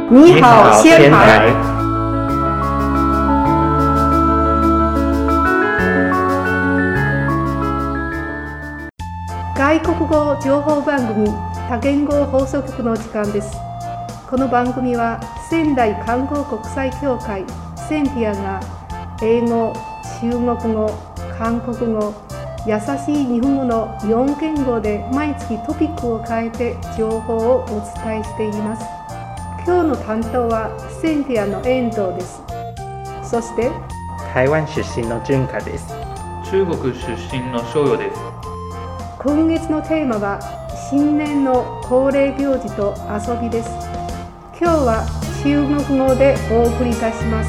你好仙台。外国語情報番組多言語放送局の時間です。この番組は仙台観光国際協会センティアが英語、中国語、韓国語、優しい日本語の4言語で毎月トピックを変えて情報をお伝えしています。今日の担当はセンティアの遠藤です。そして台湾出身の純香です。 中国出身の翔陽です。 今月のテーマは新年の恒例行事と遊びです。今日は中国語でお送りいたします。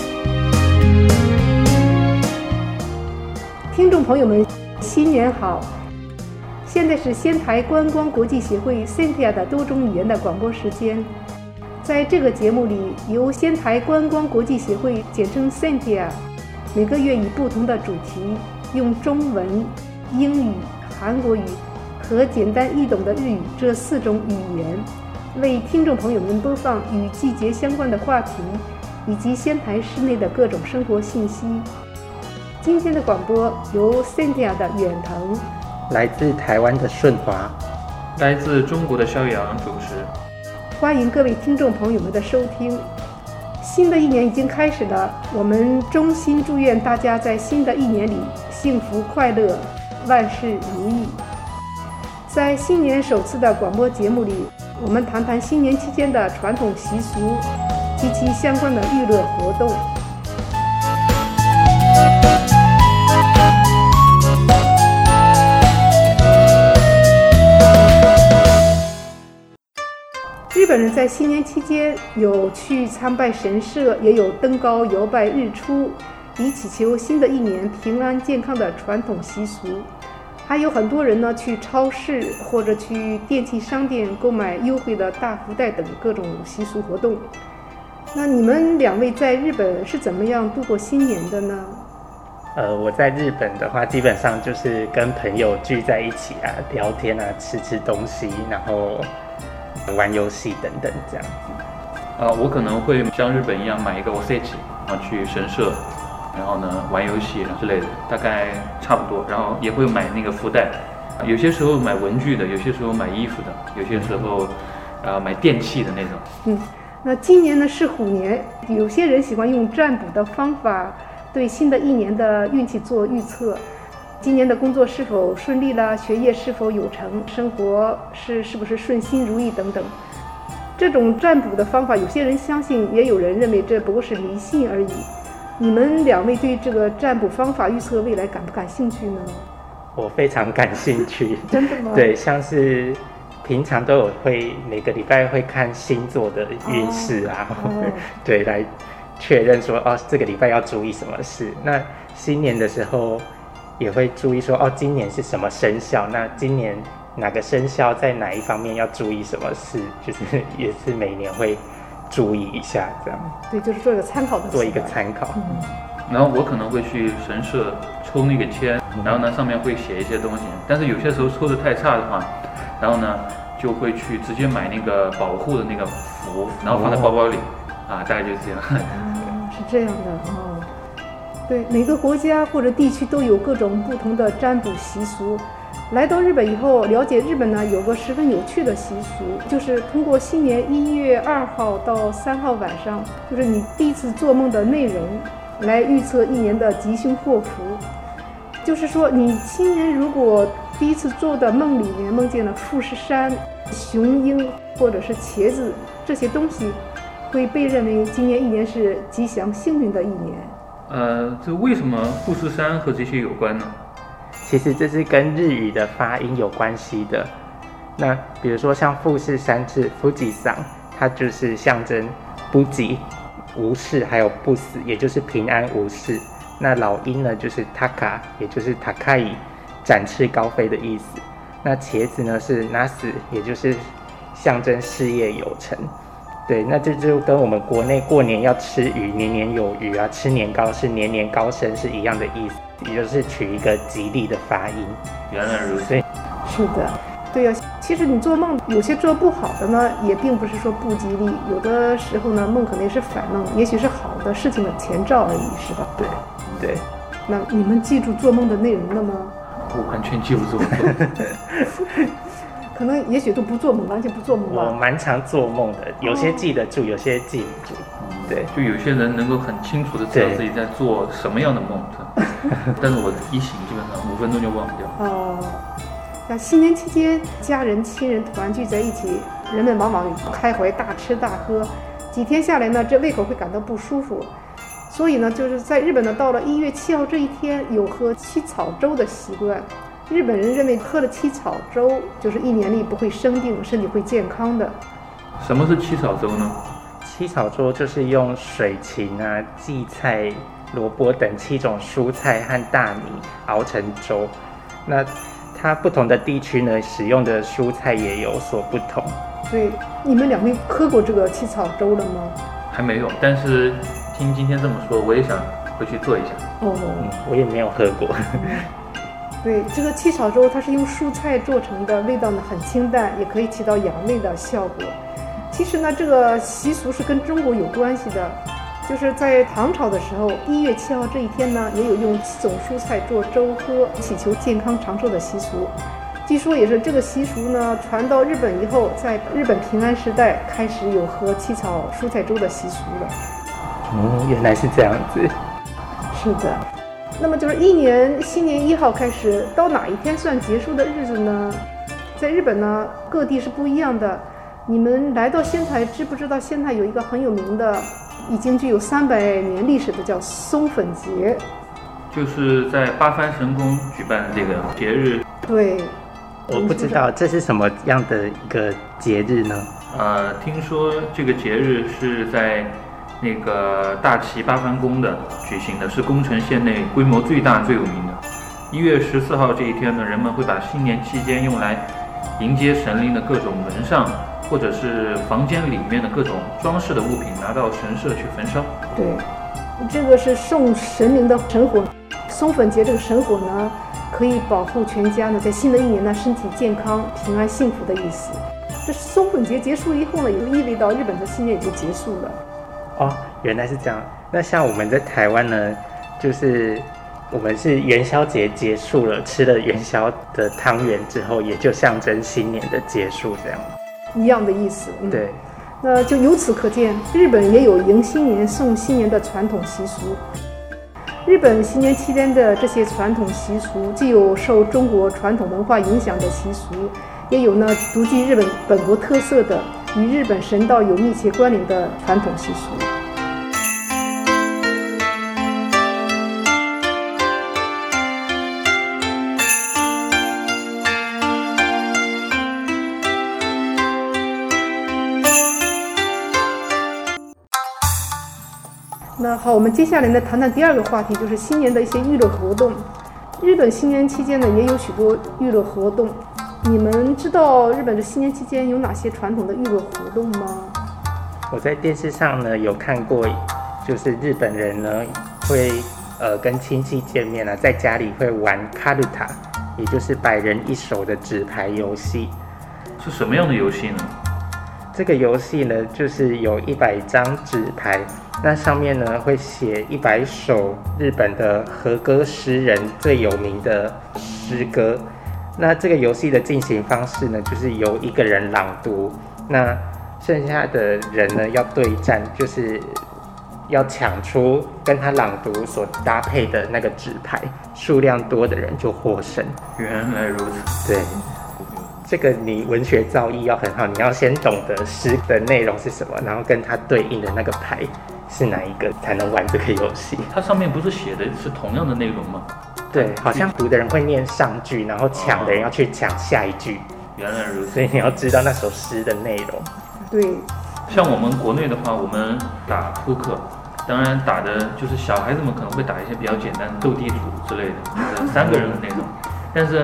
听众朋友们，新年好！现在是仙台观光国际协会 Cynthia 的多种语言的广播时间。在这个节目里，由仙台观光国际协会简称 Cynthia， 每个月以不同的主题，用中文、英语、韩国语和简单易懂的日语这4种语言，为听众朋友们播放与季节相关的话题，以及仙台市内的各种生活信息。今天的广播由 Cynthia 的远藤， 来自台湾的顺华， 来自中国的肖阳主持。 欢迎各位听众朋友们的收听。新的一年已经开始了，我们衷心祝愿大家在新的一年里幸福快乐，万事如意。在新年首次的广播节目里，我们谈谈新年期间的传统习俗及其相关的娱乐活动。日本人在新年期间有去参拜神社，也有登高遥拜日出，以祈求新的一年平安健康的传统习俗。还有很多人呢去超市或者去电器商店购买优惠的大福袋等各种习俗活动。那你们2位在日本是怎么样度过新年的呢？ 我在日本的话，基本上就是跟朋友聚在一起啊，聊天啊，吃东西，然后玩游戏等等这样子。 我可能会像日本一样买一个 osechi， 然后去神社，然后呢玩游戏之类的，大概差不多。然后也会买那个福袋，有些时候买文具的，有些时候买衣服的，有些时候买电器的那种。 那今年呢是虎年，有些人喜欢用占卜的方法对新的一年的运气做预测。今年的工作是否顺利了，学业是否有成，生活是不是顺心如意等等。这种占卜的方法，有些人相信，也有人认为这不过是迷信而已。你们2位对这个占卜方法预测未来感不感兴趣呢？ 我非常感兴趣。 真的吗？ 对，像是平常都有每个礼拜会看星座的运势啊，对，来确认说这个礼拜要注意什么事。那新年的时候也会注意说今年是什么生肖，那今年哪个生肖在哪一方面要注意什么事，就是也是每年会注意一下这样。 对，就是做一个参考的， 做一个参考。 然后我可能会去神社抽那个签，然后呢上面会写一些东西，但是有些时候抽的太差的话，然后呢就会去直接买那个保护的那个符，然后放在包包里，大概就是这样。 是这样的哦。对，每个国家或者地区都有各种不同的占卜习俗。来到日本以后，了解日本呢有个十分有趣的习俗，就是通过新年1月2号到3号晚上，就是你第一次做梦的内容，来预测一年的吉凶祸福。就是说，你新年如果第一次做的梦里面梦见了富士山、雄鹰或者是茄子这些东西，会被认为今年一年是吉祥幸运的一年。 这为什么富士山和这些有关呢？ 其实这是跟日语的发音有关系的。那比如说像富士山是富士山，它就是象征不吉、无事，还有不死，也就是平安无事。那老鹰呢，就是 taka， 也就是高い，展翅高飞的意思。那茄子呢是 nasu， 也就是象征事业有成。对，那这就跟我们国内过年要吃鱼，年年有余啊，吃年糕是年年高升是一样的意思，也就是取一个吉利的发音。 原来如此。 是的， 对呀，其实你做梦有些做不好的呢，也并不是说不吉利，有的时候呢，梦可能是反梦，也许是好的事情的前兆而已，是吧？ 对。 那你们记住做梦的内容了吗？ 我完全记不住。 可能也许都不做梦，完全不做梦吧。 我蛮常做梦的，有些记得住，有些记不住。对， 就有些人能够很清楚的知道自己在做什么样的梦，但是我一醒基本上5分钟就忘掉。 哦，那新年期间，家人亲人团聚在一起，人们往往开怀大吃大喝，几天下来呢，这胃口会感到不舒服。所以呢，就是在日本呢，到了1月7号这一天，有喝七草粥的习惯。日本人认为喝了七草粥，就是1年里不会生病，身体会健康的。 什么是七草粥呢？ 七草粥就是用水芹啊、荠菜、萝卜等7种蔬菜和大米熬成粥。那它不同的地区呢，使用的蔬菜也有所不同。 对，你们2位喝过这个七草粥了吗？ 还没有，但是听今天这么说，我也想回去做一下。 我也没有喝过。 对，这个七草粥它是用蔬菜做成的，味道呢很清淡，也可以起到养胃的效果。其实呢，这个习俗是跟中国有关系的，就是在唐朝的时候，1月7号这一天呢，也有用7种蔬菜做粥喝，祈求健康长寿的习俗。据说也是这个习俗呢，传到日本以后，在日本平安时代开始有喝七草蔬菜粥的习俗了。 原来是这样子。 是的。那么就是新年1号开始，到哪一天算结束的日子呢？在日本呢，各地是不一样的。你们来到仙台，知不知道仙台有一个很有名的，已经具有300年历史的叫松粉节？ 就是在八幡神宫举办的这个节日。 对， 我不知道这是什么样的一个节日呢？ 听说这个节日是在那个大崎八幡宫的举行的，是宫城县内规模最大最有名的。1月14号这一天呢，人们会把新年期间用来迎接神灵的各种门上或者是房间里面的各种装饰的物品拿到神社去焚烧。 对，这个是送神灵的神火。松粉节这个神火呢，可以保护全家呢，在新的一年呢身体健康、平安幸福的意思。这松粉节结束以后呢，也就意味到日本的新年也就结束了。 原来是这样。那像我们在台湾呢，就是我们是元宵节结束了，吃了元宵的汤圆之后，也就象征新年的结束，这样一样的意思。 对。 那就由此可见，日本也有迎新年、送新年的传统习俗。日本新年期间的这些传统习俗，既有受中国传统文化影响的习俗，也有呢独具日本本国特色的与日本神道有密切关联的传统习俗。那好，我们接下来呢谈谈第2个话题，就是新年的一些娱乐活动。日本新年期间呢也有许多娱乐活动。你们知道日本的新年期间有哪些传统的娱乐活动吗？ 我在电视上呢有看过，就是日本人呢会跟亲戚见面啊，在家里会玩卡鲁塔，也就是100人1手的纸牌游戏。 是什么样的游戏呢？ 这个游戏呢就是有100张纸牌，那上面呢会写100首日本的和歌诗人最有名的诗歌。那这个游戏的进行方式呢，就是由一个人朗读，那剩下的人呢要对战，就是要抢出跟他朗读所搭配的那个纸牌，数量多的人就获胜。 原来如此。 对，这个你文学造诣要很好，你要先懂得诗的内容是什么，然后跟它对应的那个牌是哪一个，才能玩这个游戏。 它上面不是写的是同样的内容吗？ 对，好像读的人会念上句，然后抢的人要去抢下一句。 原来如此。 所以你要知道那首诗的内容。 对， 像我们国内的话，我们打扑克，当然打的就是小孩子们可能会打一些比较简单斗地主之类的，3个人的那种。但是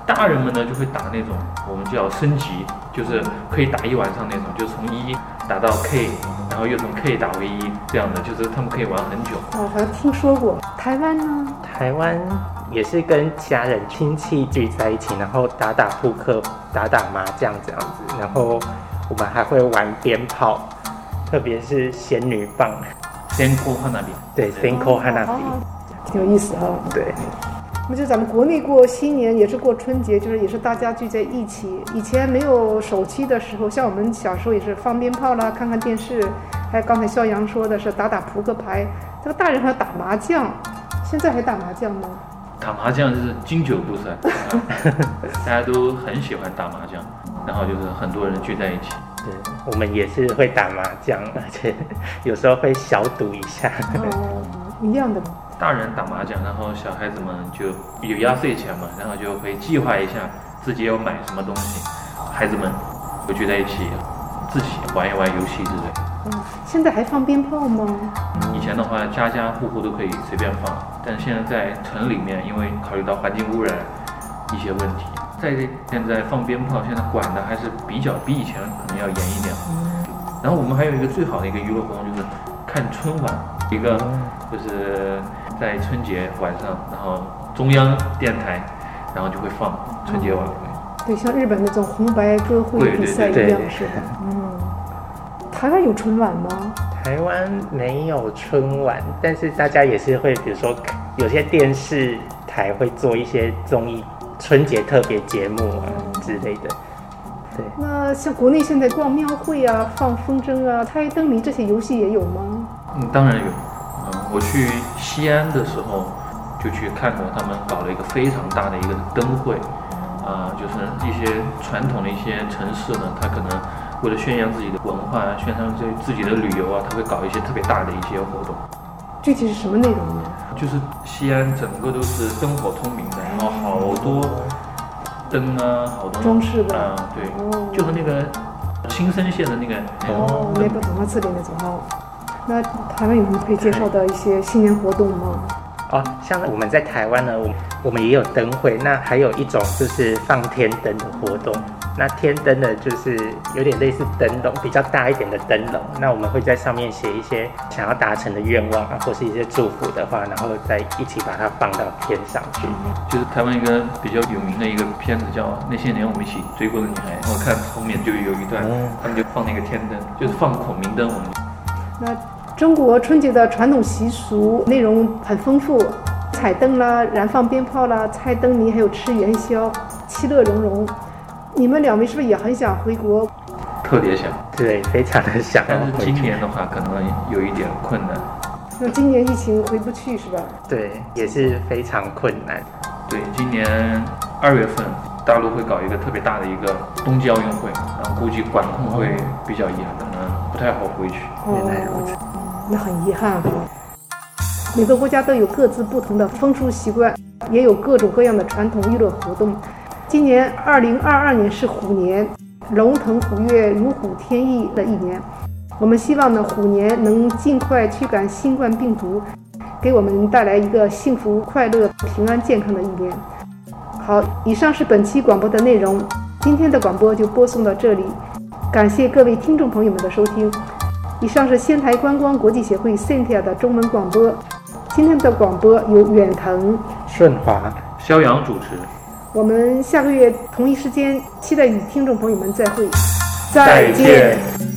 大人们呢就会打那种我们叫升级，就是可以打一晚上那种，就是从1打到 K， 然后又从 K 打回1这样的，就是他们可以玩很久。 好像听说过。台湾呢？ 台湾也是跟家人亲戚聚在一起，然后打打扑克、打打麻将这样子，然后我们还会玩鞭炮，特别是仙女棒。 Senko Hanabi， 对 ，Senko Hanabi， 挺有意思哈。 对。 那么就咱们国内过新年也是过春节，就是也是大家聚在一起。以前没有手机的时候，像我们小时候也是放鞭炮啦，看看电视，还有刚才肖阳说的是打打扑克牌。这个大人还要打麻将，现在还打麻将吗？ 打麻将是经久不衰，大家都很喜欢打麻将，然后就是很多人聚在一起。 对，我们也是会打麻将，而且有时候会小赌一下。 一样的。 大人打麻将，然后小孩子们就有压岁钱嘛，然后就会计划一下自己要买什么东西，孩子们会聚在一起自己玩一玩游戏之类的。 现在还放鞭炮吗？ 以前的话，家家户户都可以随便放，但是现在在城里面，因为考虑到环境污染一些问题，现在放鞭炮，现在管的还是比以前可能要严一点。然后我们还有一个最好的一个娱乐活动就是看春晚，一个就是在春节晚上，然后中央电台，然后就会放春节晚会。 对，像日本那种红白歌会比赛一样是吧？台湾有春晚吗？ 台湾没有春晚，但是大家也是会，比如说有些电视台会做一些综艺春节特别节目啊之类的。对。 那像国内现在逛庙会啊、放风筝啊、猜灯谜这些游戏也有吗？ 当然有。我去西安的时候就去看过，他们搞了一个非常大的一个灯会，就是一些传统的一些城市呢，它可能为了宣扬自己的文化，宣扬自己的旅游啊，它会搞一些特别大的一些活动。 具体是什么内容呢？ 就是西安整个都是灯火通明的，然后好多灯啊，好多装饰的对，就是那个青森县的那个那个怎么字里那种那台湾有什么可以介绍的一些新年活动吗？ 像我们在台湾呢，我们也有灯会，那还有一种就是放天灯的活动。那天灯呢，就是有点类似灯笼，比较大一点的灯笼。那我们会在上面写一些想要达成的愿望啊，或是一些祝福的话，然后再一起把它放到天上去。 就是台湾一个比较有名的一个片子叫《那些年我们一起追过的女孩》，我看后面就有一段，他们就放那个天灯，就是放孔明灯。 那中国春节的传统习俗内容很丰富，彩灯啦、燃放鞭炮啦、猜灯谜，还有吃元宵，其乐融融。你们两位是不是也很想回国？ 特别想， 对，非常的想。 但是今年的话，可能有一点困难。 那今年疫情回不去是吧？ 对，也是非常困难。 对，今年2月份，大陆会搞一个特别大的一个冬季奥运会，然后估计管控会比较严，可能不太好回去。 原来如此， 那很遗憾哈。每个国家都有各自不同的风俗习惯，也有各种各样的传统娱乐活动。今年2022年是虎年，龙腾虎跃、如虎添翼的一年。我们希望呢，虎年能尽快驱赶新冠病毒，给我们带来一个幸福、快乐、平安、健康的一年。好，以上是本期广播的内容，今天的广播就播送到这里，感谢各位听众朋友们的收听。以上是仙台观光国际协会 Cynthia 的中文广播。今天的广播由远腾、 顺华、 肖阳主持。 我们下个月同一时间期待与听众朋友们再会， 再见。